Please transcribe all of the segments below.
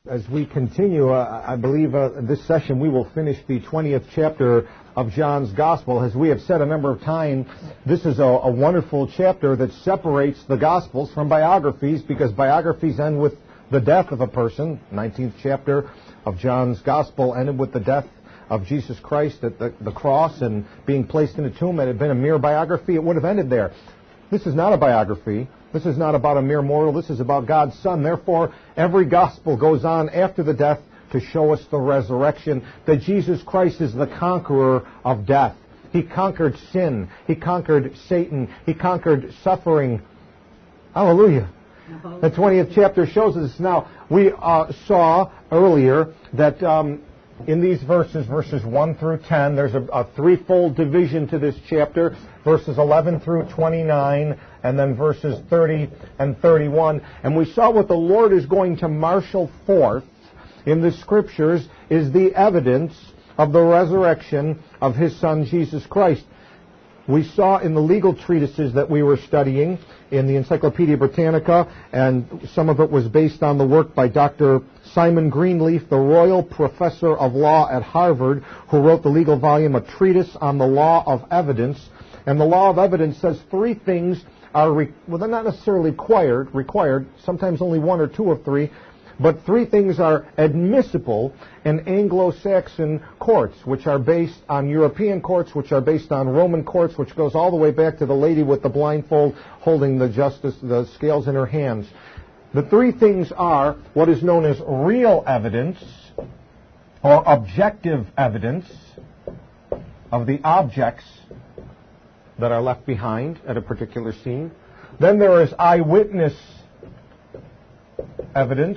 As we continue, I believe this session we will finish the 20th chapter of John's Gospel. As we have said a number of times, this is a wonderful chapter that separates the Gospels from biographies, because biographies end with the death of a person. 19th chapter of John's Gospel ended with the death of Jesus Christ at the cross and being placed in a tomb. Had it been a mere biography, it would have ended there. This is not a biography. This is not about a mere mortal. This is about God's Son. Therefore, every gospel goes on after the death to show us the resurrection, that Jesus Christ is the conqueror of death. He conquered sin. He conquered Satan. He conquered suffering. Hallelujah. The 20th chapter shows us. Now, we saw earlier that in these verses 1 through 10, there's a threefold division to this chapter. Verses 11 through 29, and then verses 30 and 31. And we saw what the Lord is going to marshal forth in the Scriptures is the evidence of the resurrection of His Son, Jesus Christ. We saw in the legal treatises that we were studying in the Encyclopedia Britannica, and some of it was based on the work by Dr. Simon Greenleaf, the Royal Professor of Law at Harvard, who wrote the legal volume, A Treatise on the Law of Evidence. And the law of evidence says three things are, they're not necessarily required, sometimes only one or two or three, but three things are admissible in Anglo-Saxon courts, which are based on European courts, which are based on Roman courts, which goes all the way back to the lady with the blindfold holding the scales in her hands. The three things are what is known as real evidence, or objective evidence of the objects that are left behind at a particular scene. Then there is eyewitness evidence.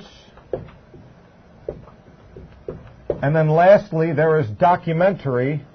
And then lastly, there is documentary,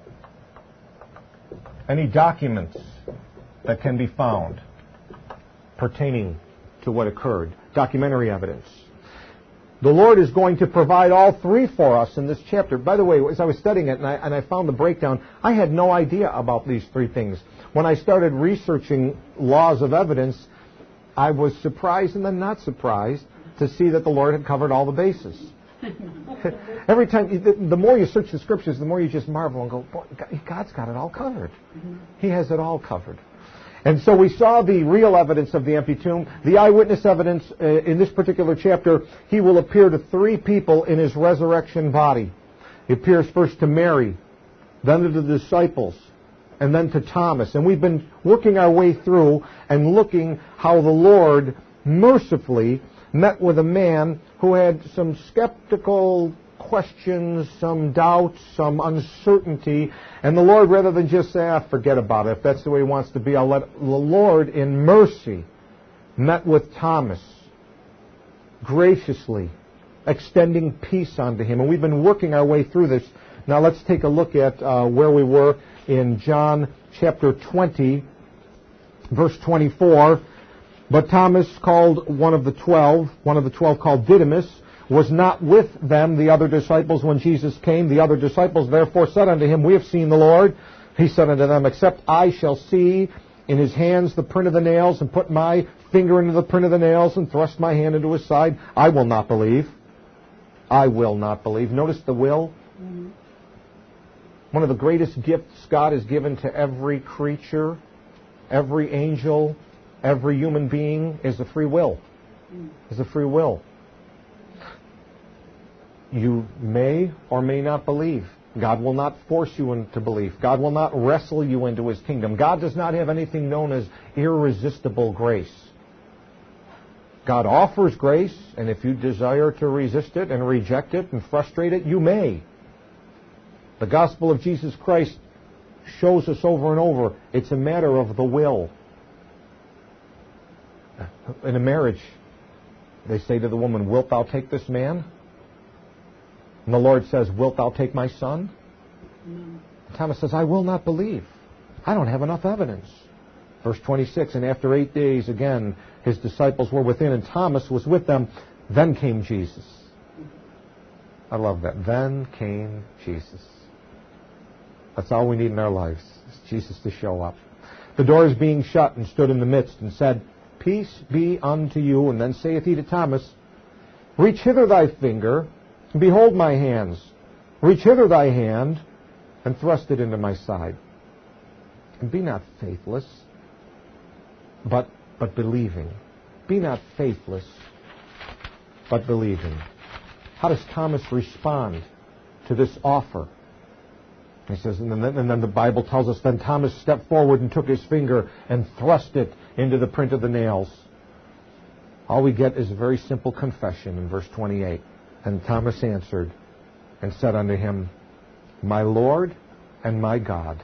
any documents that can be found pertaining to what occurred. Documentary evidence. The Lord is going to provide all three for us in this chapter. By the way, as I was studying it and I found the breakdown, I had no idea about these three things. When I started researching laws of evidence, I was surprised and then not surprised to see that the Lord had covered all the bases. Every time, the more you search the Scriptures, the more you just marvel and go, boy, God's got it all covered. He has it all covered. And so we saw the real evidence of the empty tomb. The eyewitness evidence in this particular chapter, He will appear to three people in His resurrection body. He appears first to Mary, then to the disciples, and then to Thomas. And we've been working our way through and looking how the Lord mercifully met with a man who had some skeptical questions, some doubts, some uncertainty. And the Lord, rather than just say, forget about it, if that's the way He wants to be, I'll let the Lord in mercy met with Thomas, graciously extending peace unto him. And we've been working our way through this. Now let's take a look at where we were in John chapter 20, verse 24. But Thomas, called one of the 12 called Didymus, was not with them, the other disciples, when Jesus came. The other disciples therefore said unto Him, We have seen the Lord. He said unto them, Except I shall see in His hands the print of the nails, and put my finger into the print of the nails, and thrust my hand into His side, I will not believe. I will not believe. Notice the will. Mm-hmm. One of the greatest gifts God has given to every creature, every angel, every human being is a free will. Is a free will. You may or may not believe. God will not force you into belief. God will not wrestle you into His kingdom. God does not have anything known as irresistible grace. God offers grace, and if you desire to resist it and reject it and frustrate it, you may. The gospel of Jesus Christ shows us over and over it's a matter of the will. In a marriage, they say to the woman, Wilt thou take this man? And the Lord says, Wilt thou take my son? No. Thomas says, I will not believe. I don't have enough evidence. Verse 26, and after 8 days, again, His disciples were within, and Thomas was with them. Then came Jesus. I love that. Then came Jesus. That's all we need in our lives, is Jesus to show up. The doors being shut, and stood in the midst, and said, Peace be unto you. And then saith He to Thomas, Reach hither thy finger, and behold my hands. Reach hither thy hand, and thrust it into my side. And be not faithless, but believing. Be not faithless, but believing. How does Thomas respond to this offer? He says, and then the Bible tells us, then Thomas stepped forward and took his finger and thrust it into the print of the nails. All we get is a very simple confession in verse 28. And Thomas answered and said unto him, My Lord and my God.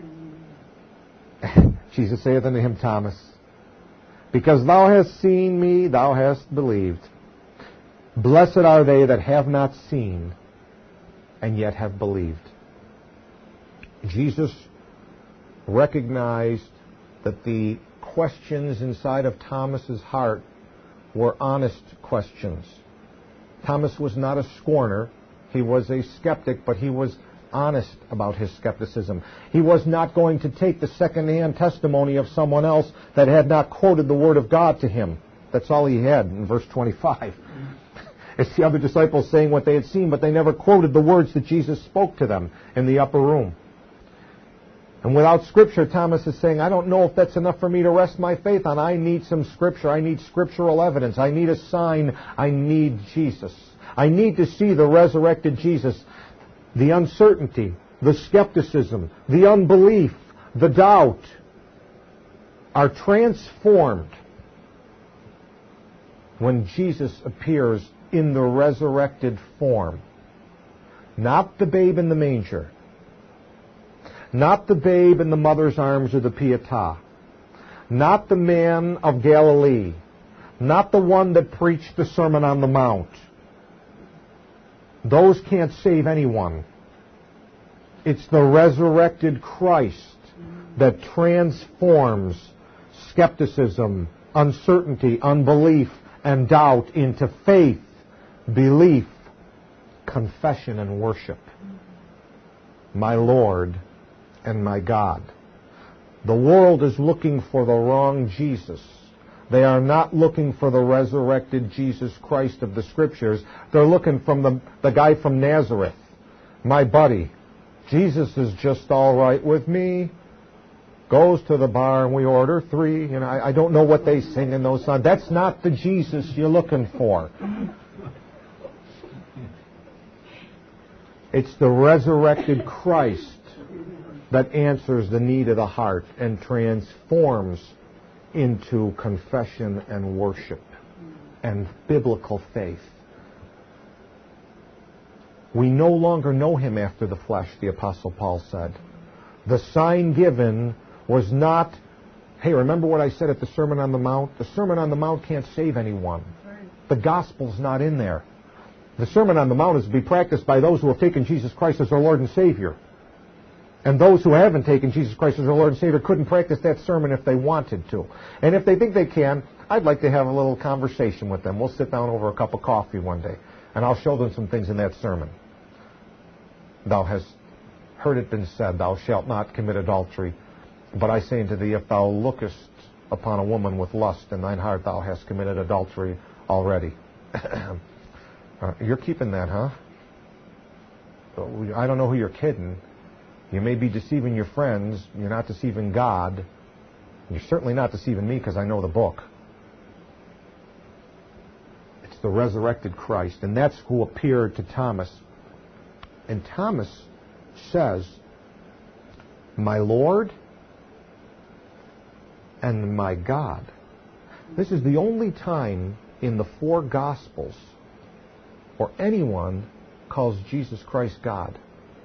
Jesus saith unto him, Thomas, because thou hast seen me, thou hast believed. Blessed are they that have not seen and yet have believed. Jesus recognized that the questions inside of Thomas's heart were honest questions. Thomas was not a scorner. He was a skeptic, but he was honest about his skepticism. He was not going to take the second-hand testimony of someone else that had not quoted the Word of God to him. That's all he had in verse 25. It's the other disciples saying what they had seen, but they never quoted the words that Jesus spoke to them in the upper room. And without Scripture, Thomas is saying, I don't know if that's enough for me to rest my faith on. I need some Scripture. I need scriptural evidence. I need a sign. I need Jesus. I need to see the resurrected Jesus. The uncertainty, the skepticism, the unbelief, the doubt are transformed when Jesus appears in the resurrected form. Not the babe in the manger. Not the babe in the mother's arms or the Pietà. Not the man of Galilee. Not the one that preached the Sermon on the Mount. Those can't save anyone. It's the resurrected Christ that transforms skepticism, uncertainty, unbelief, and doubt into faith, belief, confession, and worship. My Lord and my God. The world is looking for the wrong Jesus. They are not looking for the resurrected Jesus Christ of the Scriptures. They're looking from the guy from Nazareth, my buddy. Jesus is just all right with me. Goes to the bar and we order 3. I don't know what they sing in those songs. That's not the Jesus you're looking for. It's the resurrected Christ that answers the need of the heart and transforms into confession and worship and biblical faith. We no longer know him after the flesh, the Apostle Paul said. The sign given was not, hey, remember what I said at the Sermon on the Mount? The Sermon on the Mount can't save anyone. The gospel's not in there. The Sermon on the Mount is to be practiced by those who have taken Jesus Christ as their Lord and Savior. And those who haven't taken Jesus Christ as their Lord and Savior couldn't practice that sermon if they wanted to. And if they think they can, I'd like to have a little conversation with them. We'll sit down over a cup of coffee one day, and I'll show them some things in that sermon. Thou hast heard it been said, thou shalt not commit adultery. But I say unto thee, if thou lookest upon a woman with lust in thine heart, thou hast committed adultery already. You're keeping that, huh? I don't know who you're kidding. You may be deceiving your friends. You're not deceiving God. You're certainly not deceiving me because I know the book. It's the resurrected Christ. And that's who appeared to Thomas. And Thomas says, my Lord and my God. This is the only time in the 4 Gospels where anyone calls Jesus Christ God.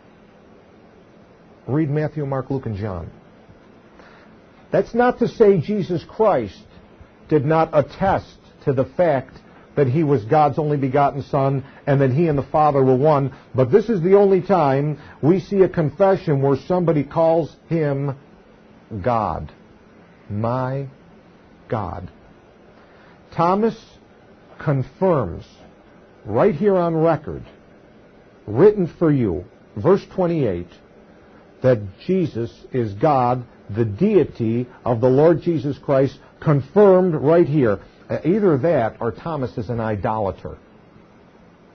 Read Matthew, Mark, Luke, and John. That's not to say Jesus Christ did not attest to the fact that he was God's only begotten Son and that he and the Father were one. But this is the only time we see a confession where somebody calls him God. My God. Thomas confirms right here on record, written for you, verse 28, that Jesus is God, the deity of the Lord Jesus Christ, confirmed right here. Either that or Thomas is an idolater.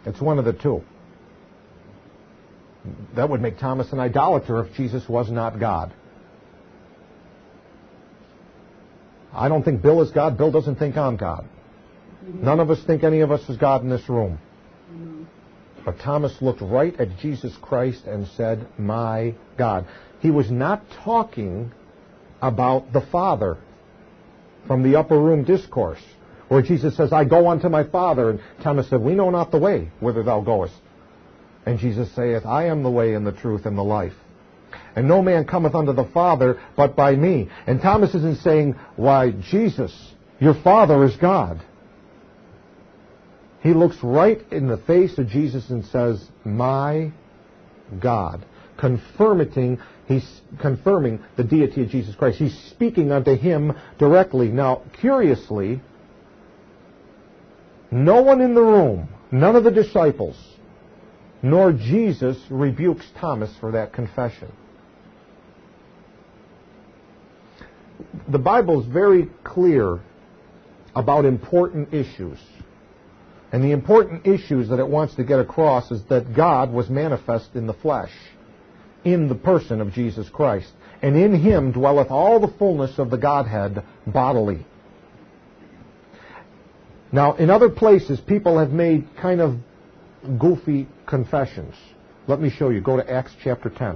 It's one of the two. That would make Thomas an idolater if Jesus was not God. I don't think Bill is God. Bill doesn't think I'm God. None of us think any of us is God in this room. But Thomas looked right at Jesus Christ and said, my God. He was not talking about the Father from the upper room discourse, where Jesus says, I go unto my Father. And Thomas said, we know not the way whither thou goest. And Jesus saith, I am the way and the truth and the life. And no man cometh unto the Father but by me. And Thomas isn't saying, why, Jesus, your Father is God. He looks right in the face of Jesus and says, my God. He's confirming the deity of Jesus Christ. He's speaking unto him directly. Now, curiously, no one in the room, none of the disciples, nor Jesus rebukes Thomas for that confession. The Bible is very clear about important issues. And the important issues that it wants to get across is that God was manifest in the flesh, in the person of Jesus Christ. And in him dwelleth all the fullness of the Godhead bodily. Now, in other places, people have made kind of goofy confessions. Let me show you. Go to Acts chapter 10.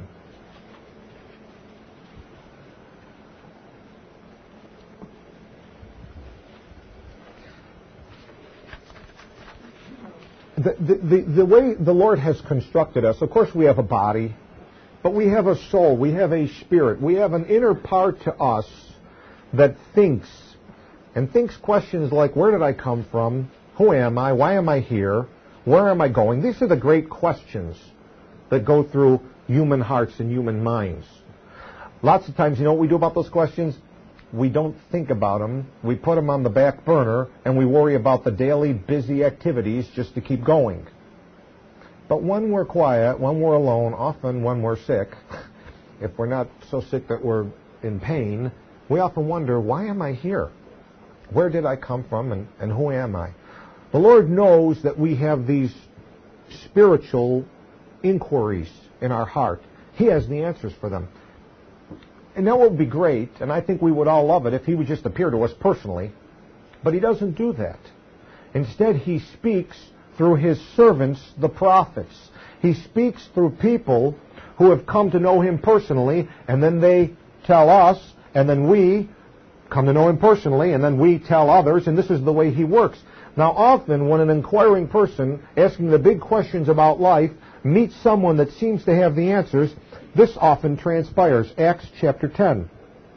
The way the Lord has constructed us, of course we have a body, but we have a soul, we have a spirit, we have an inner part to us that thinks, and thinks questions like, where did I come from? Who am I? Why am I here? Where am I going? These are the great questions that go through human hearts and human minds. Lots of times, you know what we do about those questions? We don't think about them. We put them on the back burner, and we worry about the daily busy activities just to keep going. But when we're quiet, when we're alone, often when we're sick, if we're not so sick that we're in pain, we often wonder, why am I here? Where did I come from, and who am I? The Lord knows that we have these spiritual inquiries in our heart. He has the answers for them. And that would be great, and I think we would all love it if he would just appear to us personally. But he doesn't do that. Instead, he speaks through his servants, the prophets. He speaks through people who have come to know him personally, and then they tell us, and then we come to know him personally, and then we tell others, and this is the way he works. Now, often when an inquiring person asking the big questions about life meets someone that seems to have the answers, this often transpires. Acts chapter 10.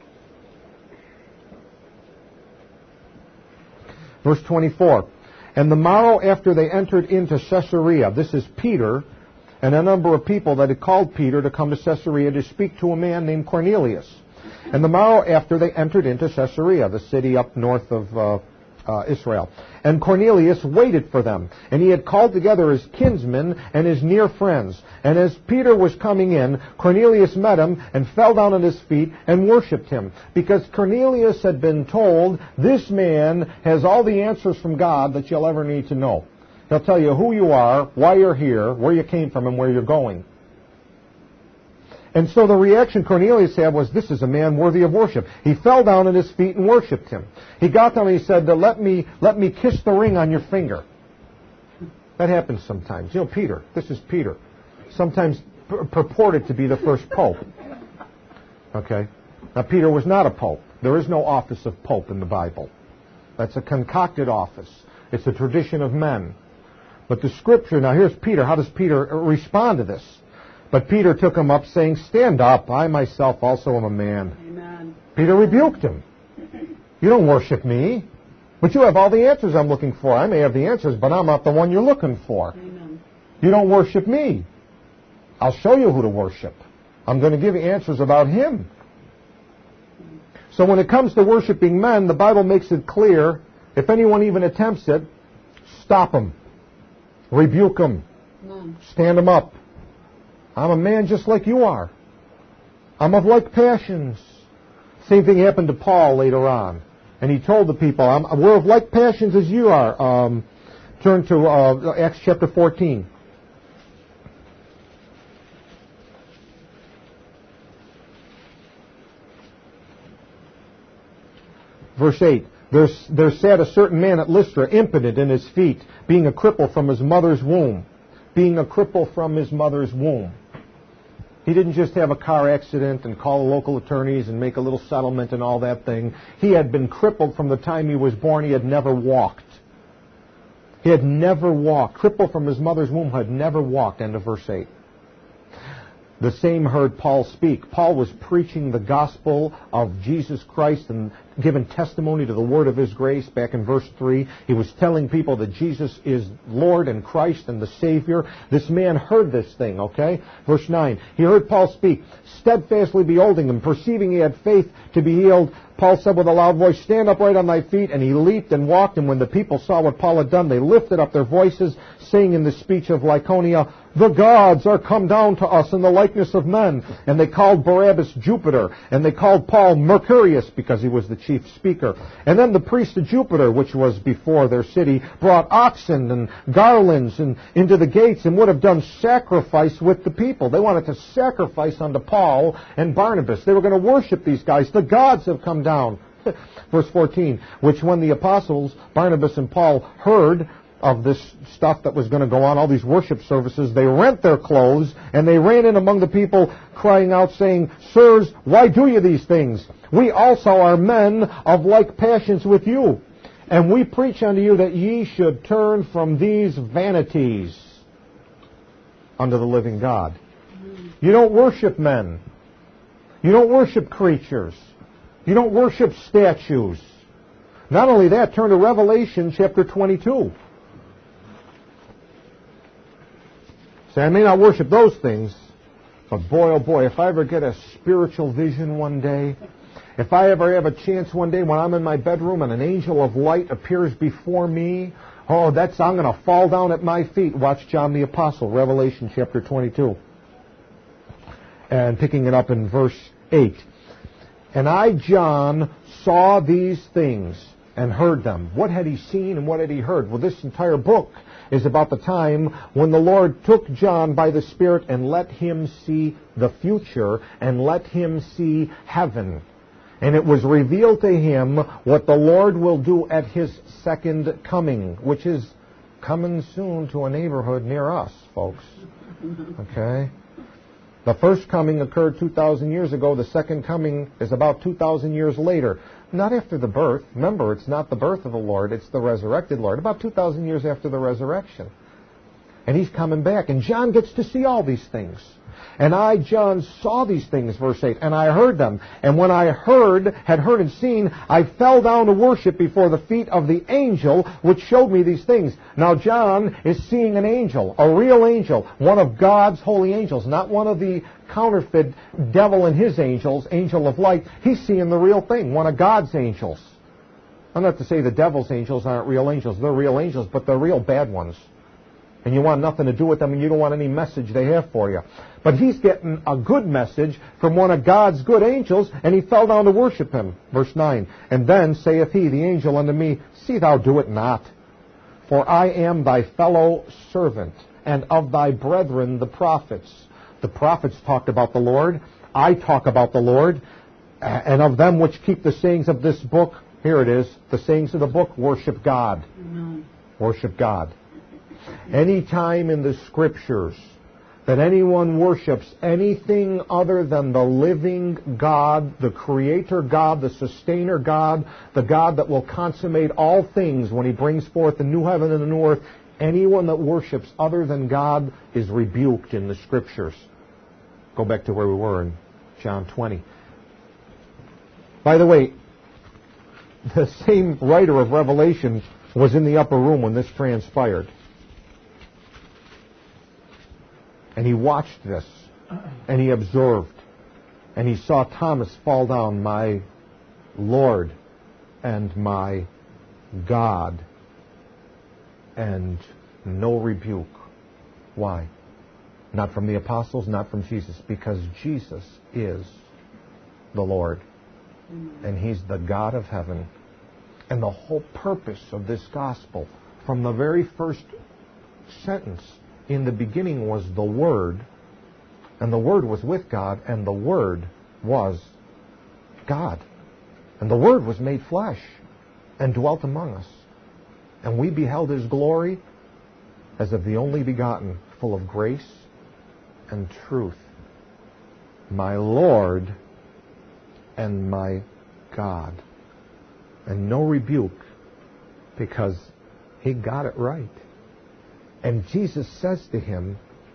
Verse 24. And the morrow after they entered into Caesarea, this is Peter and a number of people that had called Peter to come to Caesarea to speak to a man named Cornelius. And the morrow after they entered into Caesarea, the city up north of Israel. And Cornelius waited for them. And he had called together his kinsmen and his near friends. And as Peter was coming in, Cornelius met him and fell down at his feet and worshipped him. Because Cornelius had been told, this man has all the answers from God that you'll ever need to know. He'll tell you who you are, why you're here, where you came from, and where you're going. And so the reaction Cornelius had was, this is a man worthy of worship. He fell down at his feet and worshipped him. He got down and he said, let me kiss the ring on your finger. That happens sometimes. You know, Peter, this is Peter, sometimes purported to be the first pope. Okay? Now, Peter was not a pope. There is no office of pope in the Bible. That's a concocted office. It's a tradition of men. But the Scripture, now here's Peter. How does Peter respond to this? But Peter took him up, saying, stand up, I myself also am a man. Amen. Peter rebuked him. You don't worship me, but you have all the answers I'm looking for. I may have the answers, but I'm not the one you're looking for. Amen. You don't worship me. I'll show you who to worship. I'm going to give you answers about him. So when it comes to worshiping men, the Bible makes it clear, if anyone even attempts it, stop them. Rebuke them. Stand them up. I'm a man just like you are. I'm of like passions. Same thing happened to Paul later on. And he told the people, we're of like passions as you are. Turn to Acts chapter 14. Verse 8. There sat a certain man at Lystra, impotent in his feet, being a cripple from his mother's womb. Being a cripple from his mother's womb. He didn't just have a car accident and call the local attorneys and make a little settlement and all that thing. He had been crippled from the time he was born. He had never walked. He had never walked. Crippled from his mother's womb, had never walked. End of verse 8. The same heard Paul speak. Paul was preaching the gospel of Jesus Christ and giving testimony to the word of his grace back in verse 3. He was telling people that Jesus is Lord and Christ and the Savior. This man heard this thing, okay? Verse 9. He heard Paul speak, steadfastly beholding him, perceiving he had faith to be healed. Paul said with a loud voice, stand upright on thy feet. And he leaped and walked. And when the people saw what Paul had done, they lifted up their voices, saying in the speech of Lycaonia, the gods are come down to us in the likeness of men. And they called Barabbas Jupiter. And they called Paul Mercurius, because he was the chief speaker. And then the priest of Jupiter, which was before their city, brought oxen and garlands into the gates and would have done sacrifice with the people. They wanted to sacrifice unto Paul and Barnabas. They were going to worship these guys. The gods have come down. Verse 14, which when the apostles, Barnabas and Paul, heard of this stuff that was going to go on, all these worship services, they rent their clothes and they ran in among the people, crying out, saying, sirs, why do you these things? We also are men of like passions with you. And we preach unto you that ye should turn from these vanities unto the living God. You don't worship men. You don't worship creatures. You don't worship statues. Not only that, turn to Revelation chapter 22. Say, I may not worship those things, but boy, oh boy, if I ever get a spiritual vision one day, if I ever have a chance one day when I'm in my bedroom and an angel of light appears before me, I'm going to fall down at my feet. Watch John the Apostle, Revelation chapter 22. And picking it up in verse 8. And I, John, saw these things and heard them. What had he seen and what had he heard? Well, this entire book is about the time when the Lord took John by the Spirit and let him see the future and let him see heaven. And it was revealed to him what the Lord will do at his second coming, which is coming soon to a neighborhood near us, folks. Okay? The first coming occurred 2,000 years ago. The second coming is about 2,000 years later. Not after the birth. Remember, it's not the birth of the Lord, it's the resurrected Lord. About 2,000 years after the resurrection. And he's coming back. And John gets to see all these things. And I, John, saw these things, verse 8, and I heard them. And when I had heard and seen, I fell down to worship before the feet of the angel which showed me these things. Now John is seeing an angel, a real angel, one of God's holy angels, not one of the counterfeit devil and his angels, angel of light. He's seeing the real thing, one of God's angels. I'm not to say the devil's angels aren't real angels. They're real angels, but they're real bad ones. And you want nothing to do with them, and you don't want any message they have for you. But he's getting a good message from one of God's good angels, and he fell down to worship him. Verse 9, and then saith he, the angel, unto me, see thou do it not. For I am thy fellow servant, and of thy brethren the prophets. The prophets talked about the Lord. I talk about the Lord. And of them which keep the sayings of this book, here it is, the sayings of the book, worship God. Mm-hmm. Worship God. Any time in the Scriptures that anyone worships anything other than the living God, the Creator God, the Sustainer God, the God that will consummate all things when He brings forth the new heaven and the new earth, anyone that worships other than God is rebuked in the Scriptures. Go back to where we were in John 20. By the way, the same writer of Revelation was in the upper room when this transpired. And he watched this, and he observed, and he saw Thomas fall down, my Lord and my God, and no rebuke. Why? Not from the apostles, not from Jesus, because Jesus is the Lord, and He's the God of heaven. And the whole purpose of this gospel from the very first sentence, in the beginning was the Word, and the Word was with God, and the Word was God. And the Word was made flesh and dwelt among us. And we beheld His glory as of the only begotten, full of grace and truth. My Lord and my God. And no rebuke, because he got it right. And Jesus says to him,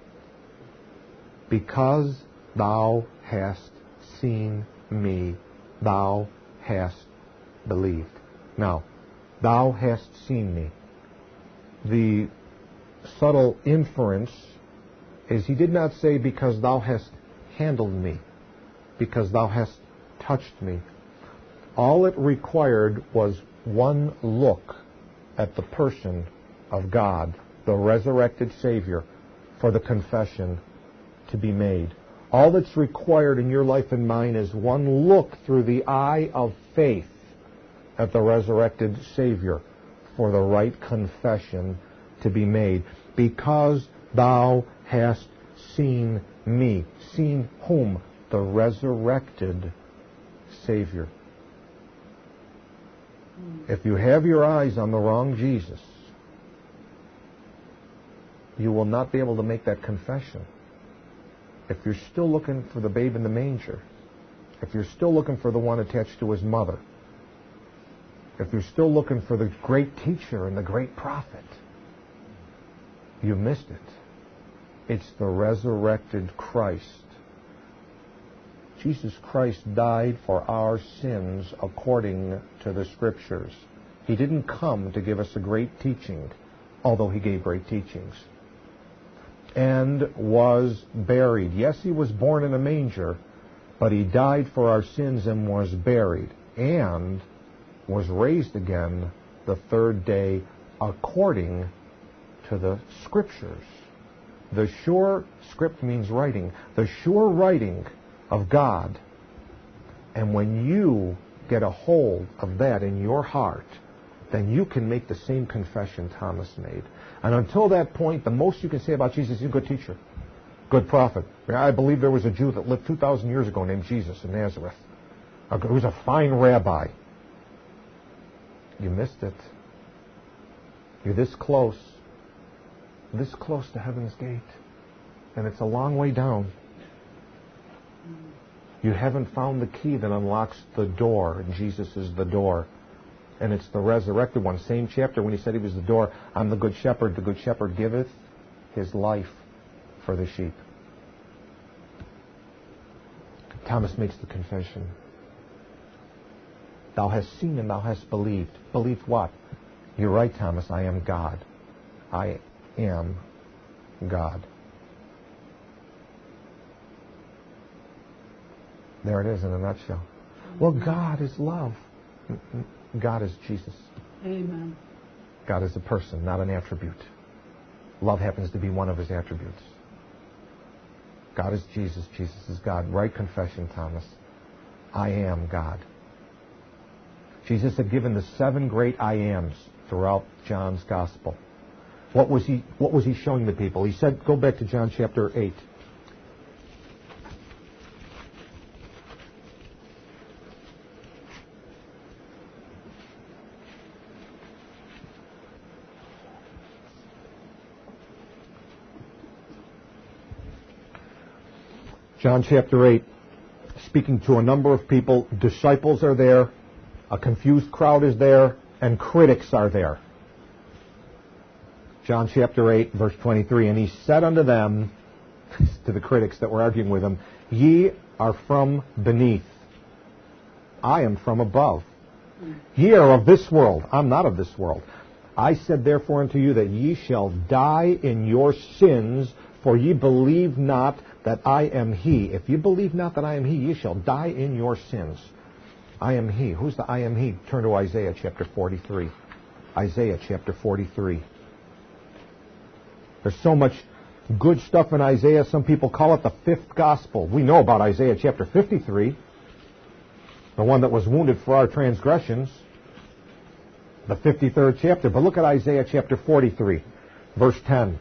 because thou hast seen me, thou hast believed. Now, thou hast seen me. The subtle inference is he did not say, because thou hast handled me, because thou hast touched me. All it required was one look at the person of God, the resurrected Savior, for the confession to be made. All that's required in your life and mine is one look through the eye of faith at the resurrected Savior for the right confession to be made. Because thou hast seen me. Seen whom? The resurrected Savior. If you have your eyes on the wrong Jesus, you will not be able to make that confession. If you're still looking for the babe in the manger, if you're still looking for the one attached to his mother, if you're still looking for the great teacher and the great prophet, you missed it. It's the resurrected Christ. Jesus Christ died for our sins according to the Scriptures. He didn't come to give us a great teaching, although he gave great teachings. And was buried. Yes, he was born in a manger, but he died for our sins and was buried, and was raised again the third day according to the Scriptures. The sure, script means writing, the sure writing of God. And when you get a hold of that in your heart, then you can make the same confession Thomas made. And until that point, the most you can say about Jesus, he's a good teacher, good prophet. I believe there was a Jew that lived 2,000 years ago named Jesus in Nazareth. He was a fine rabbi. You missed it. You're this close to heaven's gate. And it's a long way down. You haven't found the key that unlocks the door, and Jesus is the door. And it's the resurrected one. Same chapter when he said he was the door. I'm the good shepherd. The good shepherd giveth his life for the sheep. Thomas makes the confession. Thou hast seen and thou hast believed. Believed what? You're right, Thomas. I am God. I am God. There it is in a nutshell. Well, God is love. God is Jesus. Amen. God is a person, not an attribute. Love happens to be one of his attributes. God is Jesus. Jesus is God. Right confession, Thomas. I am God. Jesus had given the 7 great I ams throughout John's Gospel. What was he showing the people? He said, go back to John chapter 8. John chapter 8, speaking to a number of people. Disciples are there, a confused crowd is there, and critics are there. John chapter 8, verse 23, and he said unto them, to the critics that were arguing with him, ye are from beneath, I am from above. Ye are of this world, I'm not of this world. I said therefore unto you that ye shall die in your sins, for ye believe not that I am he. If you believe not that I am he, ye shall die in your sins. I am he. Who's the I am he? Turn to Isaiah chapter 43. Isaiah chapter 43. There's so much good stuff in Isaiah. Some people call it the 5th gospel. We know about Isaiah chapter 53, the one that was wounded for our transgressions. the 53rd chapter. But look at Isaiah chapter 43, verse 10.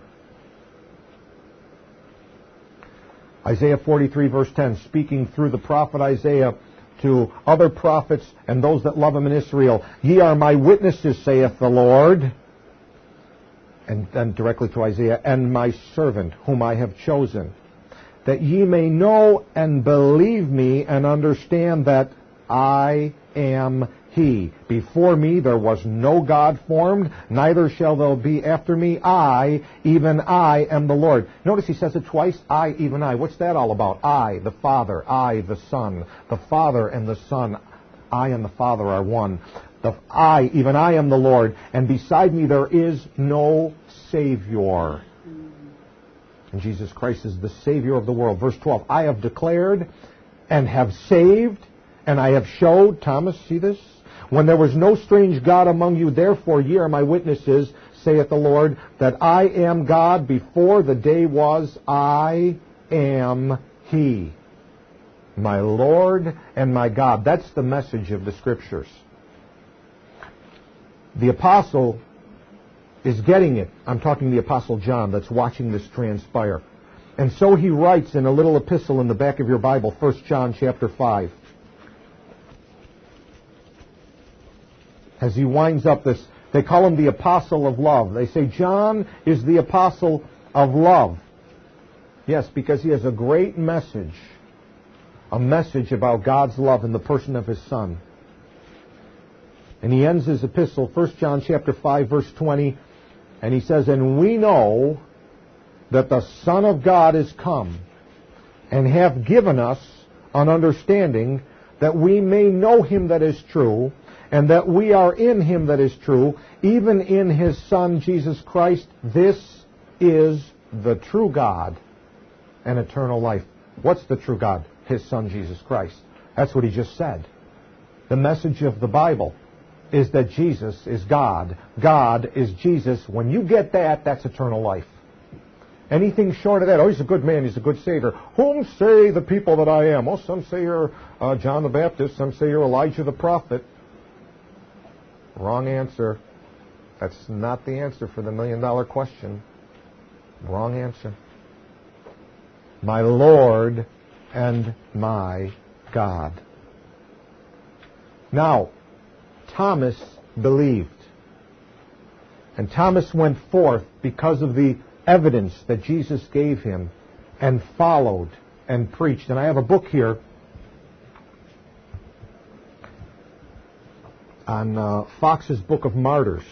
Isaiah 43, verse 10, speaking through the prophet Isaiah to other prophets and those that love him in Israel. Ye are my witnesses, saith the Lord. And then directly to Isaiah, and my servant, whom I have chosen, that ye may know and believe me and understand that I am He. Before me there was no God formed, neither shall there be after me. I, even I, am the Lord. Notice he says it twice, I, even I. What's that all about? I, the Father, I, the Son. The Father and the Son, I and the Father are one. I, even I, am the Lord, and beside me there is no Savior. And Jesus Christ is the Savior of the world. Verse 12, I have declared and have saved, and I have showed, Thomas, see this? When there was no strange God among you, therefore ye are my witnesses, saith the Lord, that I am God. Before the day was, I am He. My Lord and my God. That's the message of the Scriptures. The apostle is getting it. I'm talking the Apostle John that's watching this transpire. And so he writes in a little epistle in the back of your Bible, 1 John chapter 5. As he winds up this, they call him the apostle of love. They say John is the apostle of love. Yes, because he has a great message. A message about God's love in the person of his Son. And he ends his epistle, 1 John chapter 5, verse 20, and he says, and we know that the Son of God is come, and hath given us an understanding, that we may know him that is true, and that we are in him that is true, even in his Son Jesus Christ. This is the true God and eternal life. What's the true God? His Son Jesus Christ. That's what he just said. The message of the Bible is that Jesus is God. God is Jesus. When you get that, that's eternal life. Anything short of that, oh, he's a good man, he's a good Savior. Whom say the people that I am? Oh, some say you're John the Baptist, some say you're Elijah the prophet. Wrong answer. That's not the answer for the million-dollar question. Wrong answer. My Lord and my God. Now, Thomas believed. And Thomas went forth because of the evidence that Jesus gave him and followed and preached. And I have a book here on Fox's Book of Martyrs.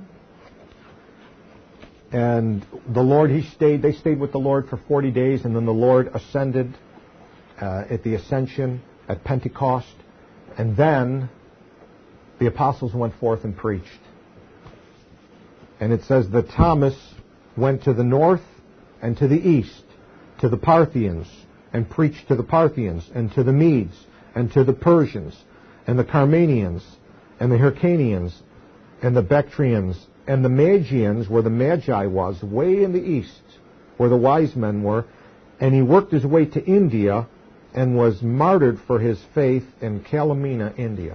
And the Lord, they stayed with the Lord for 40 days, and then the Lord ascended at the Ascension at Pentecost. And then the apostles went forth and preached. And it says that Thomas went to the north and to the east, to the Parthians, and preached to the Parthians, and to the Medes, and to the Persians, and the Carmanians, and the Hyrcanians, and the Bactrians, and the Magians, where the Magi was, way in the east, where the wise men were. And he worked his way to India and was martyred for his faith in Kalamina, India.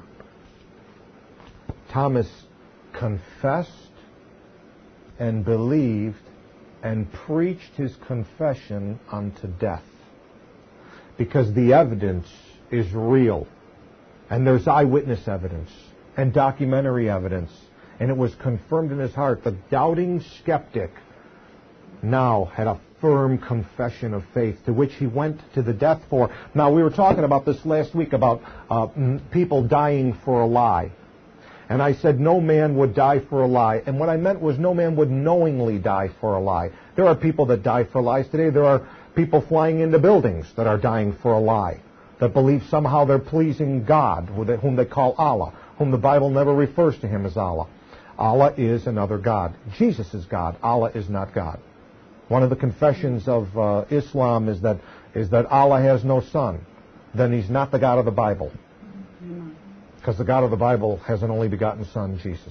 Thomas confessed and believed and preached his confession unto death, because the evidence is real, and there's eyewitness evidence and documentary evidence, and it was confirmed in his heart. The doubting skeptic now had a firm confession of faith, to which he went to the death for. Now, we were talking about this last week, about people dying for a lie. And I said no man would die for a lie. And what I meant was no man would knowingly die for a lie. There are people that die for lies today. There are people flying into buildings that are dying for a lie, that believe somehow they're pleasing God, whom they call Allah, whom the Bible never refers to him as Allah. Allah is another God. Jesus is God. Allah is not God. One of the confessions of Islam is that Allah has no son. Then he's not the God of the Bible. Because the God of the Bible has an only begotten Son, Jesus.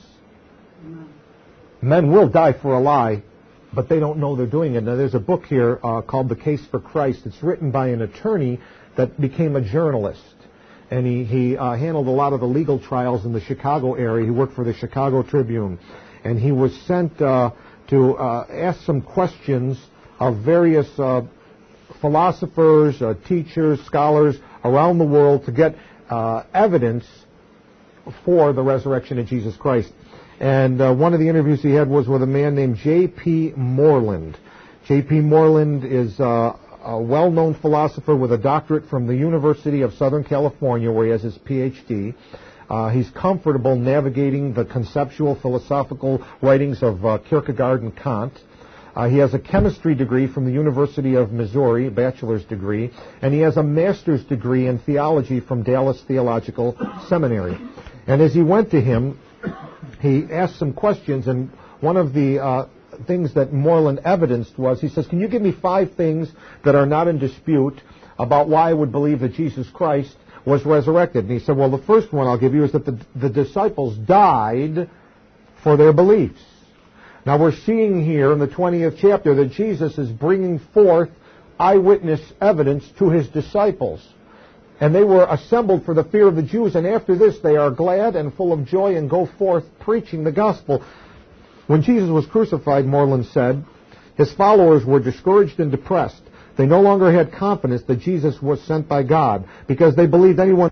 Men will die for a lie, but they don't know they're doing it. Now, there's a book here called The Case for Christ. It's written by an attorney that became a journalist. and he handled a lot of the legal trials in the Chicago area. He worked for the Chicago Tribune, and he was sent to ask some questions of various philosophers, teachers, scholars around the world to get evidence for the resurrection of Jesus Christ. And one of the interviews he had was with a man named J.P. Moreland. J.P. Moreland is a well-known philosopher with a doctorate from the University of Southern California, where he has his Ph.D. He's comfortable navigating the conceptual philosophical writings of Kierkegaard and Kant. He has a chemistry degree from the University of Missouri, a bachelor's degree, and he has a master's degree in theology from Dallas Theological Seminary. And as he went to him, he asked some questions, and one of the things that Moreland evidenced was, he says, can you give me 5 things that are not in dispute about why I would believe that Jesus Christ was resurrected? And he said, well, the first one I'll give you is that the disciples died for their beliefs. Now we're seeing here in the 20th chapter that Jesus is bringing forth eyewitness evidence to his disciples. And they were assembled for the fear of the Jews, and after this they are glad and full of joy and go forth preaching the gospel. When Jesus was crucified, Moreland said, his followers were discouraged and depressed. They no longer had confidence that Jesus was sent by God, because they believed anyone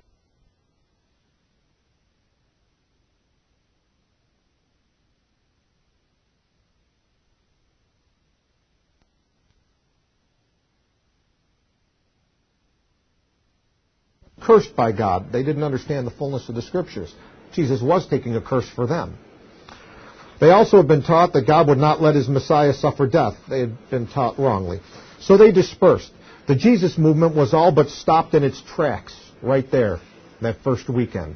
cursed by God. They didn't understand the fullness of the Scriptures. Jesus was taking a curse for them. They also had been taught that God would not let his Messiah suffer death. They had been taught wrongly. So they dispersed. The Jesus movement was all but stopped in its tracks right there, that first weekend.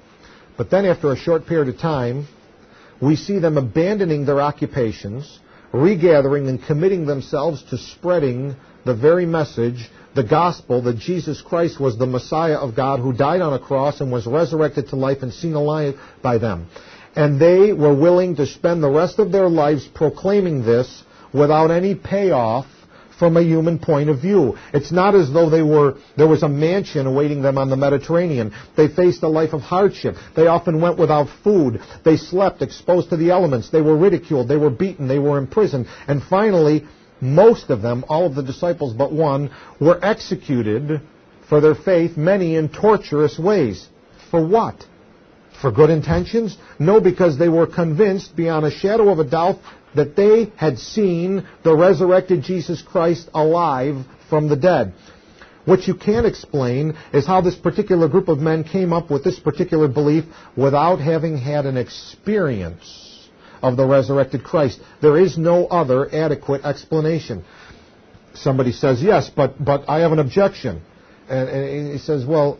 But then after a short period of time, we see them abandoning their occupations, regathering and committing themselves to spreading the very message, the gospel, that Jesus Christ was the Messiah of God who died on a cross and was resurrected to life and seen alive by them. And they were willing to spend the rest of their lives proclaiming this without any payoff from a human point of view. It's not as though there was a mansion awaiting them on the Mediterranean. They faced a life of hardship. They often went without food. They slept exposed to the elements. They were ridiculed. They were beaten. They were imprisoned. And finally, most of them, all of the disciples but one, were executed for their faith, many in torturous ways. For what? For good intentions? No, because they were convinced beyond a shadow of a doubt that they had seen the resurrected Jesus Christ alive from the dead. What you can't explain is how this particular group of men came up with this particular belief without having had an experience of the resurrected Christ. There is no other adequate explanation. Somebody says, yes, but I have an objection. And he says, well,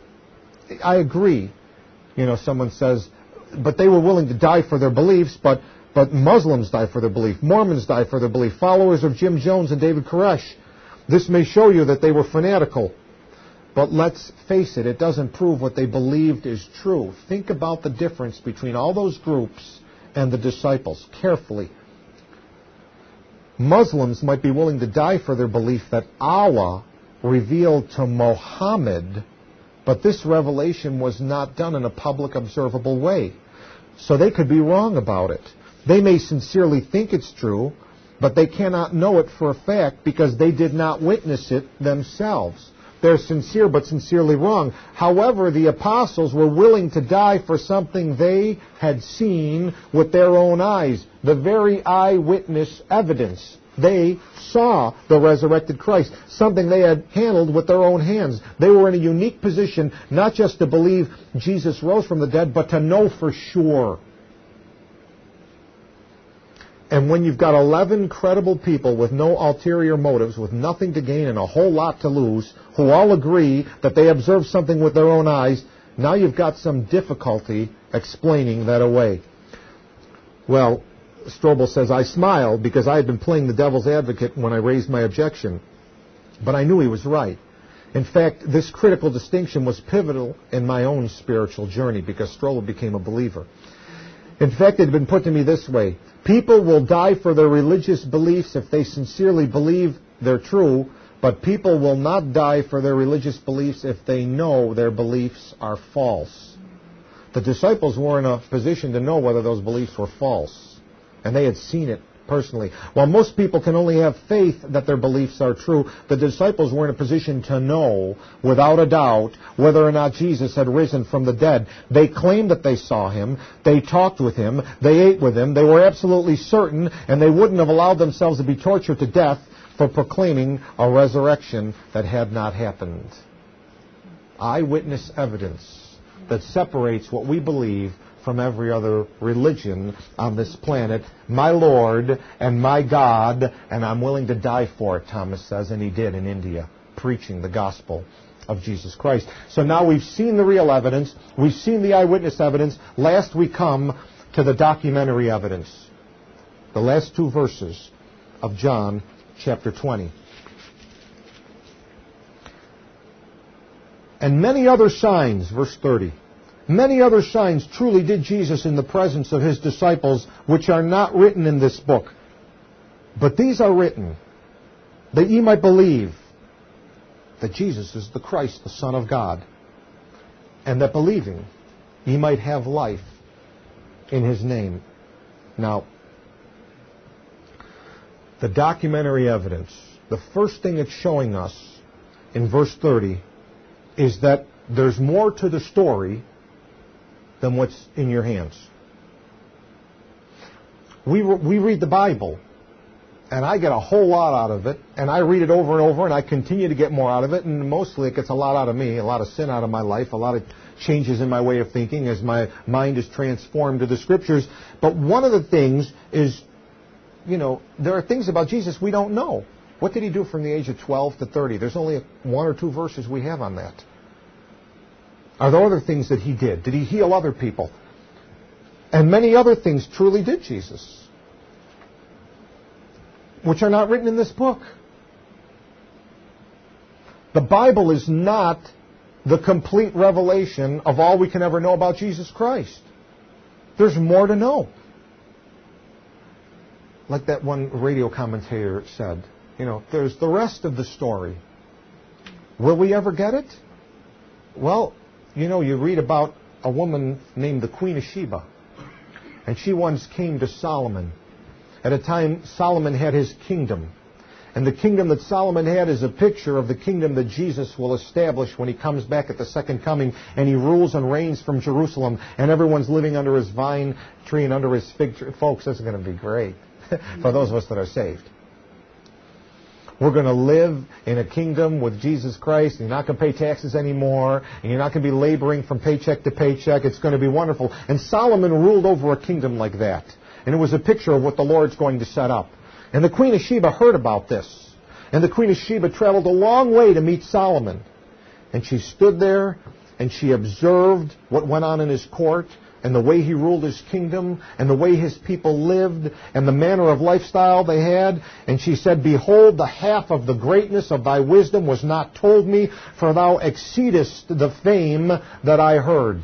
I agree. You know, someone says, but they were willing to die for their beliefs, but Muslims die for their belief. Mormons die for their belief. Followers of Jim Jones and David Koresh. This may show you that they were fanatical. But let's face it, it doesn't prove what they believed is true. Think about the difference between all those groups and the disciples carefully. Muslims might be willing to die for their belief that Allah revealed to Muhammad, but this revelation was not done in a public observable way. So they could be wrong about it. They may sincerely think it's true, but they cannot know it for a fact because they did not witness it themselves. They're sincere but sincerely wrong. However, the apostles were willing to die for something they had seen with their own eyes. The very eyewitness evidence. They saw the resurrected Christ, something they had handled with their own hands. They were in a unique position, not just to believe Jesus rose from the dead, but to know for sure. And when you've got 11 credible people with no ulterior motives, with nothing to gain and a whole lot to lose, who all agree that they observed something with their own eyes, now you've got some difficulty explaining that away. Well, Strobel says, I smiled because I had been playing the devil's advocate when I raised my objection. But I knew he was right. In fact, this critical distinction was pivotal in my own spiritual journey because Strobel became a believer. In fact, it had been put to me this way. People will die for their religious beliefs if they sincerely believe they're true, But people will not die for their religious beliefs if they know their beliefs are false. The disciples were in a position to know whether those beliefs were false, and they had seen it personally. While most people can only have faith that their beliefs are true, the disciples were in a position to know, without a doubt, whether or not Jesus had risen from the dead. They claimed that they saw him, they talked with him, they ate with him, they were absolutely certain, and they wouldn't have allowed themselves to be tortured to death for proclaiming a resurrection that had not happened. Eyewitness evidence that separates what we believe from every other religion on this planet. My Lord and my God, and I'm willing to die for it, Thomas says, and he did in India, preaching the gospel of Jesus Christ. So now we've seen the real evidence, we've seen the eyewitness evidence. Last we come to the documentary evidence. The last two verses of John chapter 20. And many other signs, verse 30. Many other signs truly did Jesus in the presence of his disciples, which are not written in this book. But these are written, that ye might believe that Jesus is the Christ, the Son of God, and that believing ye might have life in his name. Now, the documentary evidence, the first thing it's showing us in verse 30 is that there's more to the story than what's in your hands. We read the Bible, and I get a whole lot out of it, and I read it over and over, and I continue to get more out of it, and mostly it gets a lot out of me, a lot of sin out of my life, a lot of changes in my way of thinking as my mind is transformed to the Scriptures. But one of the things is, there are things about Jesus we don't know. What did he do from the age of 12 to 30? There's only one or two verses we have on that. Are there other things that he did? Did he heal other people? And many other things truly did Jesus, which are not written in this book. The Bible is not the complete revelation of all we can ever know about Jesus Christ. There's more to know. Like that one radio commentator said, there's the rest of the story. Will we ever get it? Well, you read about a woman named the Queen of Sheba. And she once came to Solomon. At a time, Solomon had his kingdom. And the kingdom that Solomon had is a picture of the kingdom that Jesus will establish when he comes back at the second coming. And he rules and reigns from Jerusalem. And everyone's living under his vine tree and under his fig tree. Folks, this is going to be great for those of us that are saved. We're going to live in a kingdom with Jesus Christ, and you're not going to pay taxes anymore, and you're not going to be laboring from paycheck to paycheck. It's going to be wonderful. And Solomon ruled over a kingdom like that. And it was a picture of what the Lord's going to set up. And the Queen of Sheba heard about this. And the Queen of Sheba traveled a long way to meet Solomon. And she stood there, and she observed what went on in his court, and the way he ruled his kingdom, and the way his people lived, and the manner of lifestyle they had. And she said, Behold, the half of the greatness of thy wisdom was not told me, for thou exceedest the fame that I heard.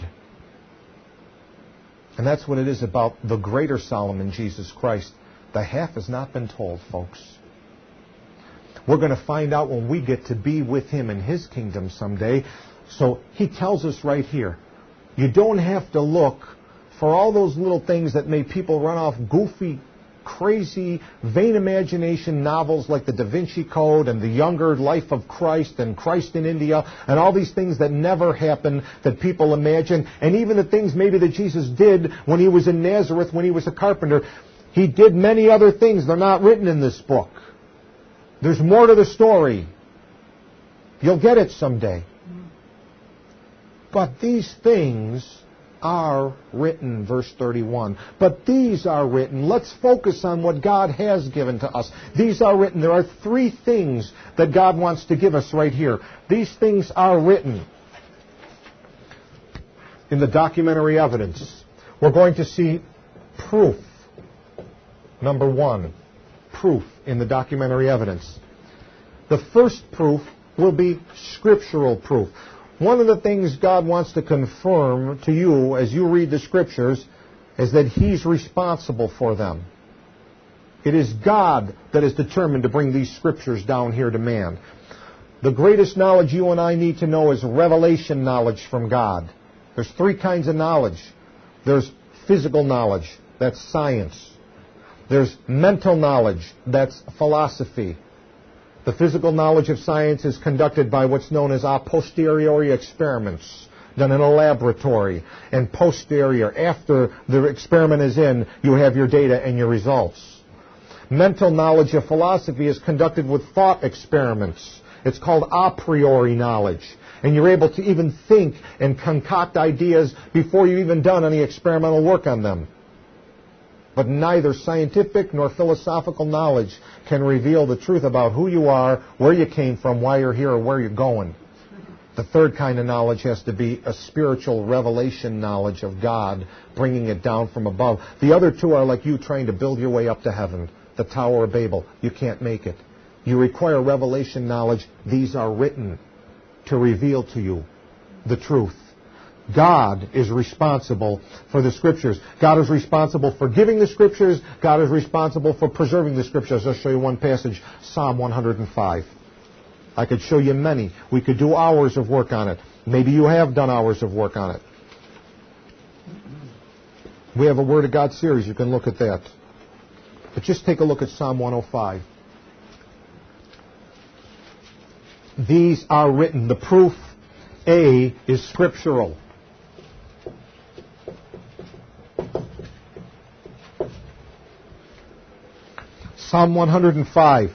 And that's what it is about the greater Solomon, Jesus Christ. The half has not been told, folks. We're going to find out when we get to be with him in his kingdom someday. So he tells us right here, you don't have to look for all those little things that make people run off goofy, crazy, vain imagination novels like the Da Vinci Code and the Younger Life of Christ and Christ in India and all these things that never happen that people imagine. And even the things maybe that Jesus did when he was in Nazareth, when he was a carpenter. He did many other things. They're not written in this book. There's more to the story. You'll get it someday. But these things are written, verse 31. But these are written. Let's focus on what God has given to us. These are written. There are three things that God wants to give us right here. These things are written in the documentary evidence. We're going to see proof. Number one, proof in the documentary evidence. The first proof will be scriptural proof. One of the things God wants to confirm to you as you read the Scriptures is that he's responsible for them. It is God that is determined to bring these Scriptures down here to man. The greatest knowledge you and I need to know is revelation knowledge from God. There's three kinds of knowledge. There's physical knowledge, that's science. There's mental knowledge, that's philosophy. The physical knowledge of science is conducted by what's known as a posteriori experiments, done in a laboratory. And posterior, after the experiment is in, you have your data and your results. Mental knowledge of philosophy is conducted with thought experiments. It's called a priori knowledge. And you're able to even think and concoct ideas before you've even done any experimental work on them. But neither scientific nor philosophical knowledge can reveal the truth about who you are, where you came from, why you're here, or where you're going. The third kind of knowledge has to be a spiritual revelation knowledge of God, bringing it down from above. The other two are like you trying to build your way up to heaven, the Tower of Babel. You can't make it. You require revelation knowledge. These are written to reveal to you the truth. God is responsible for the Scriptures. God is responsible for giving the Scriptures. God is responsible for preserving the Scriptures. I'll show you one passage, Psalm 105. I could show you many. We could do hours of work on it. Maybe you have done hours of work on it. We have a Word of God series. You can look at that. But just take a look at Psalm 105. These are written. The proof A is scriptural. Psalm 105.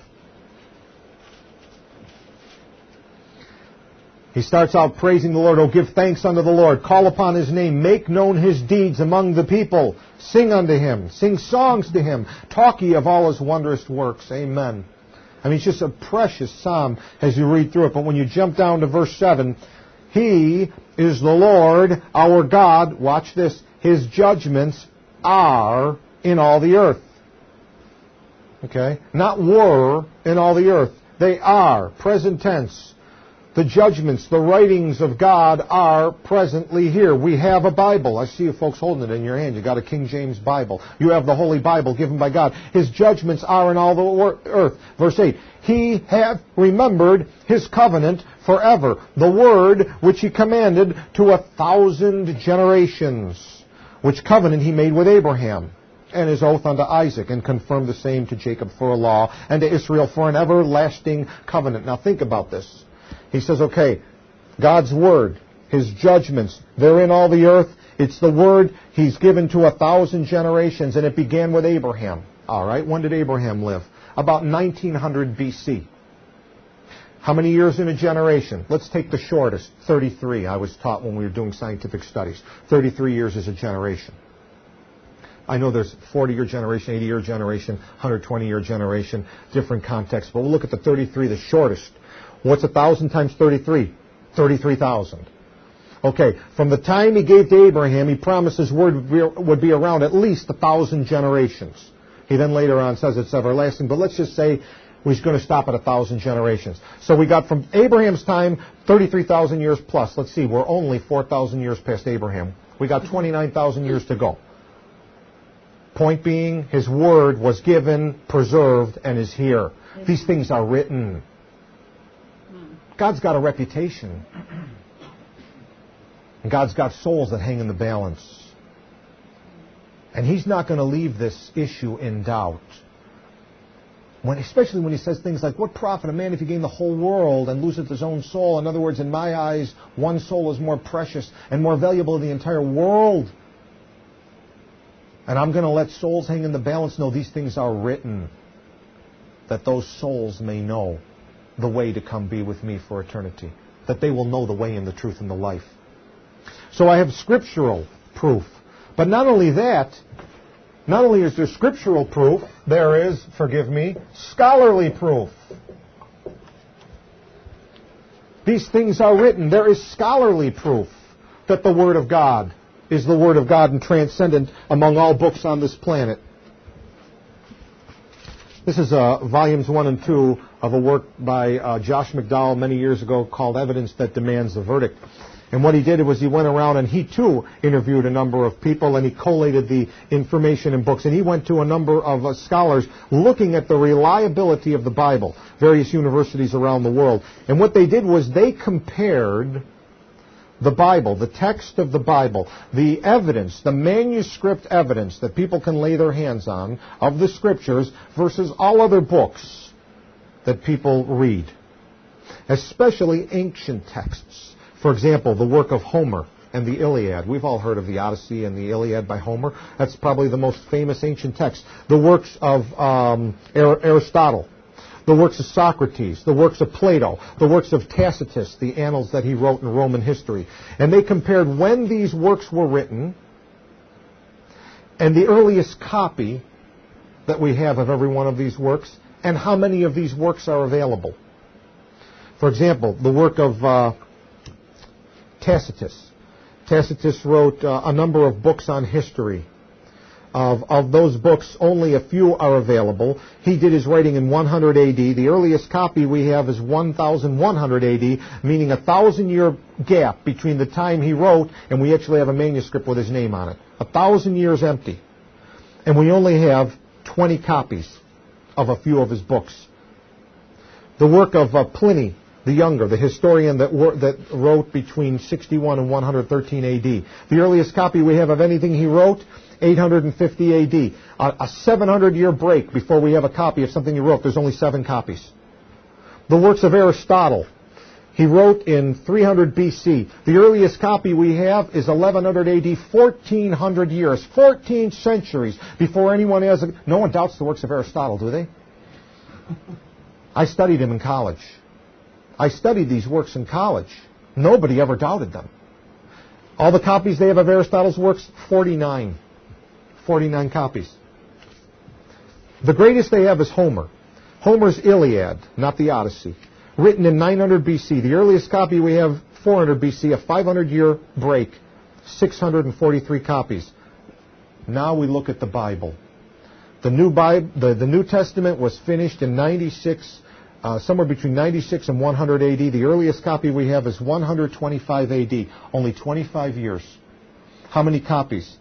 He starts out praising the Lord. Oh, give thanks unto the Lord. Call upon His name. Make known His deeds among the people. Sing unto Him. Sing songs to Him. Talk ye of all His wondrous works. Amen. I mean, it's just a precious psalm as you read through it. But when you jump down to verse 7, He is the Lord, our God. Watch this. His judgments are in all the earth. Okay? Not were in all the earth. They are. Present tense. The judgments, the writings of God are presently here. We have a Bible. I see you folks holding it in your hand. You got a King James Bible. You have the Holy Bible given by God. His judgments are in all the earth. Verse 8. He hath remembered His covenant forever. The word which He commanded to 1,000 generations. Which covenant He made with Abraham. And His oath unto Isaac, and confirmed the same to Jacob for a law, and to Israel for an everlasting covenant. Now think about this. He says, okay, God's Word, His judgments, they're in all the earth. It's the Word He's given to 1,000 generations, and it began with Abraham. All right, when did Abraham live? About 1900 B.C. How many years in a generation? Let's take the shortest, 33. I was taught when we were doing scientific studies. 33 years is a generation. I know there's 40-year generation, 80-year generation, 120-year generation, different contexts. But we'll look at the 33, the shortest. What's 1,000 times 33? 33,000. Okay, from the time He gave to Abraham, He promised His word would be around at least 1,000 generations. He then later on says it's everlasting, but let's just say we're going to stop at 1,000 generations. So we got from Abraham's time, 33,000 years plus. Let's see, we're only 4,000 years past Abraham. We got 29,000 years to go. Point being, His word was given, preserved, and is here. These things are written. God's got a reputation. And God's got souls that hang in the balance. And He's not going to leave this issue in doubt. Especially when He says things like, what profit a man if he gain the whole world and loseth his own soul? In other words, in my eyes, one soul is more precious and more valuable than the entire world. And I'm going to let souls hang in the balance. No, these things are written that those souls may know the way to come be with me for eternity. That they will know the way and the truth and the life. So I have scriptural proof. But not only that, not only is there scriptural proof, there is, forgive me, scholarly proof. These things are written. There is scholarly proof that the Word of God is the Word of God and transcendent among all books on this planet. This is volumes 1 and 2 of a work by Josh McDowell many years ago called Evidence That Demands the Verdict. And what he did was he went around and he too interviewed a number of people, and he collated the information in books. And he went to a number of scholars looking at the reliability of the Bible, various universities around the world. And what they did was they compared the Bible, the text of the Bible, the evidence, the manuscript evidence that people can lay their hands on of the Scriptures versus all other books that people read, especially ancient texts. For example, the work of Homer and the Iliad. We've all heard of the Odyssey and the Iliad by Homer. That's probably the most famous ancient text. The works of Aristotle. The works of Socrates, the works of Plato, the works of Tacitus, the annals that he wrote in Roman history. And they compared when these works were written and the earliest copy that we have of every one of these works and how many of these works are available. For example, the work of Tacitus. Tacitus wrote a number of books on history. Of those books, only a few are available. He did his writing in 100 AD. The earliest copy we have is 1100 AD, meaning a 1,000-year gap between the time he wrote and we actually have a manuscript with his name on it. 1,000 years empty. And we only have 20 copies of a few of his books. The work of Pliny the Younger, the historian that wrote between 61 and 113 AD. The earliest copy we have of anything he wrote, 850 AD. A 700-year break before we have a copy of something he wrote. There's only 7 copies. The works of Aristotle. He wrote in 300 BC. The earliest copy we have is 1100 AD, 1400 years, 14 centuries before anyone has a... No one doubts the works of Aristotle, do they? I studied him in college. I studied these works in college. Nobody ever doubted them. All the copies they have of Aristotle's works, 49. 49 copies. The greatest they have is Homer. Homer's Iliad, not the Odyssey. Written in 900 BC. The earliest copy we have, 400 BC, a 500-year break. 643 copies. Now we look at the Bible. The New Testament was finished in 96, somewhere between 96 and 100 AD. The earliest copy we have is 125 AD. Only 25 years. How many copies?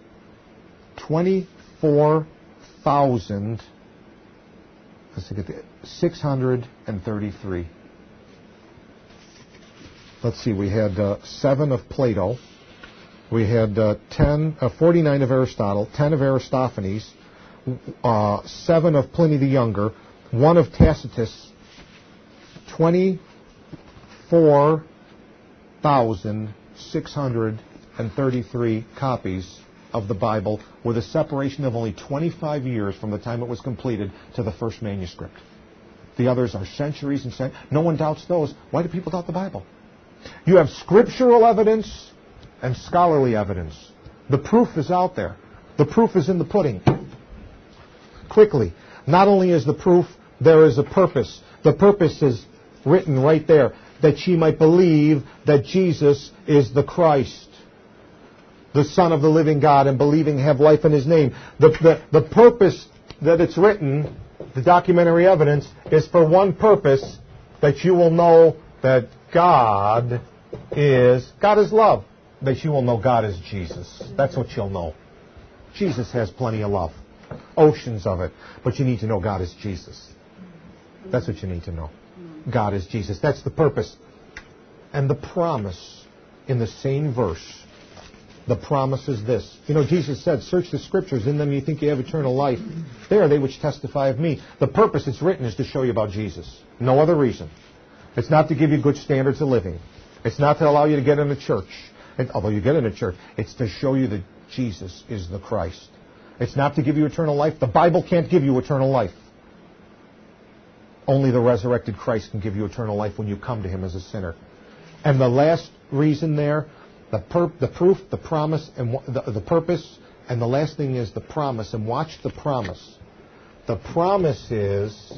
24,633. Let's see, we had 7 of Plato. We had 49 of Aristotle, 10 of Aristophanes, 7 of Pliny the Younger, 1 of Tacitus, 24,633 copies of the Bible, with a separation of only 25 years from the time it was completed to the first manuscript. The others are centuries and centuries. No one doubts those. Why do people doubt the Bible? You have scriptural evidence and scholarly evidence. The proof is out there. The proof is in the pudding. Quickly. Not only is the proof, there is a purpose. The purpose is written right there, that ye might believe that Jesus is the Christ, the Son of the living God, and believing have life in His name. The purpose that it's written, the documentary evidence, is for one purpose, that you will know that God is love. That you will know God is Jesus. That's what you'll know. Jesus has plenty of love. Oceans of it. But you need to know God is Jesus. That's what you need to know. God is Jesus. That's the purpose. And the promise in the same verse. The promise is this. You know, Jesus said, search the Scriptures, in them you think you have eternal life. They are they which testify of me. The purpose it's written is to show you about Jesus. No other reason. It's not to give you good standards of living. It's not to allow you to get in a church. Although you get in a church, it's to show you that Jesus is the Christ. It's not to give you eternal life. The Bible can't give you eternal life. Only the resurrected Christ can give you eternal life when you come to Him as a sinner. And the last reason there, the proof, the promise, and the purpose, and the last thing is the promise. And watch the promise. The promise is...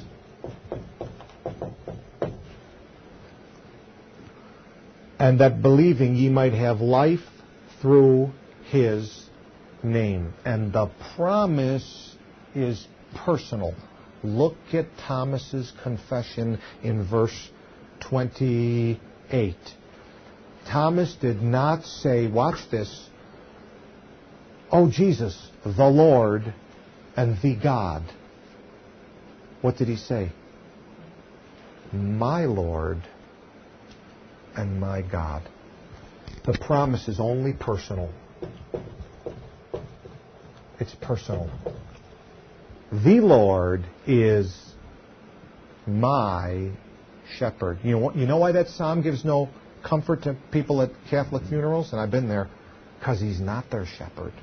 and that believing ye might have life through His name. And the promise is personal. Look at Thomas's confession in verse 28. Thomas did not say, watch this, "Oh, Jesus, the Lord and the God." What did he say? "My Lord and my God." The promise is only personal. It's personal. The Lord is my shepherd. You know why that psalm gives no comfort to people at Catholic funerals? And I've been there. Because He's not their shepherd.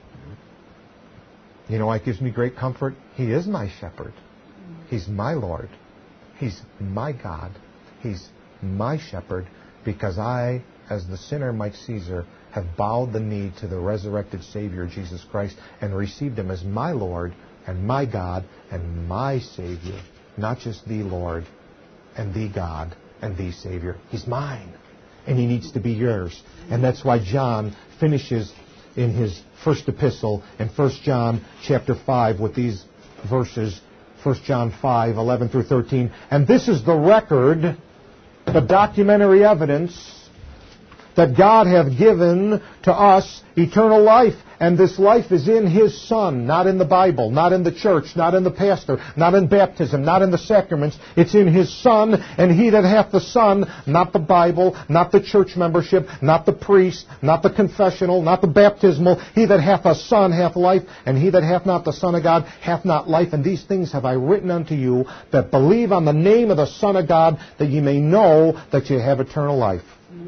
You know why it gives me great comfort? He is my shepherd. He's my Lord. He's my God. He's my shepherd, because I, as the sinner Mike Caesar, have bowed the knee to the resurrected Savior, Jesus Christ, and received Him as my Lord and my God and my Savior. Not just the Lord and the God and the Savior. He's mine. And He needs to be yours. And that's why John finishes in his first epistle in 1 John chapter 5 with these verses, 1 John 5, 11 through 13. And this is the record, the documentary evidence, that God hath given to us eternal life. And this life is in His Son, not in the Bible, not in the church, not in the pastor, not in baptism, not in the sacraments. It's in His Son, and he that hath the Son, not the Bible, not the church membership, not the priest, not the confessional, not the baptismal. He that hath a Son hath life, and he that hath not the Son of God hath not life. And these things have I written unto you that believe on the name of the Son of God, that ye may know that ye have eternal life.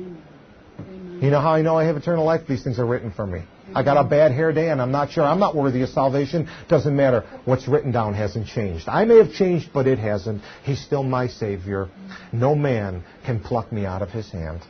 You know how I know I have eternal life? These things are written for me. I got a bad hair day and I'm not sure. I'm not worthy of salvation. Doesn't matter. What's written down hasn't changed. I may have changed, but it hasn't. He's still my Savior. No man can pluck me out of His hand.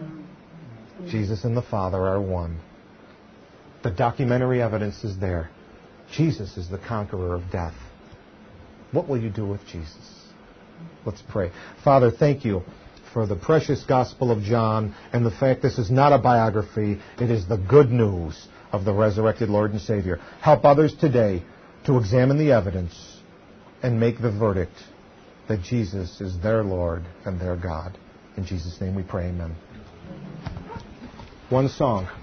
Jesus and the Father are one. The documentary evidence is there. Jesus is the conqueror of death. What will you do with Jesus? Let's pray. Father, thank you for the precious Gospel of John and the fact this is not a biography. It is the good news of the resurrected Lord and Savior. Help others today to examine the evidence and make the verdict that Jesus is their Lord and their God. In Jesus' name we pray, amen. One song.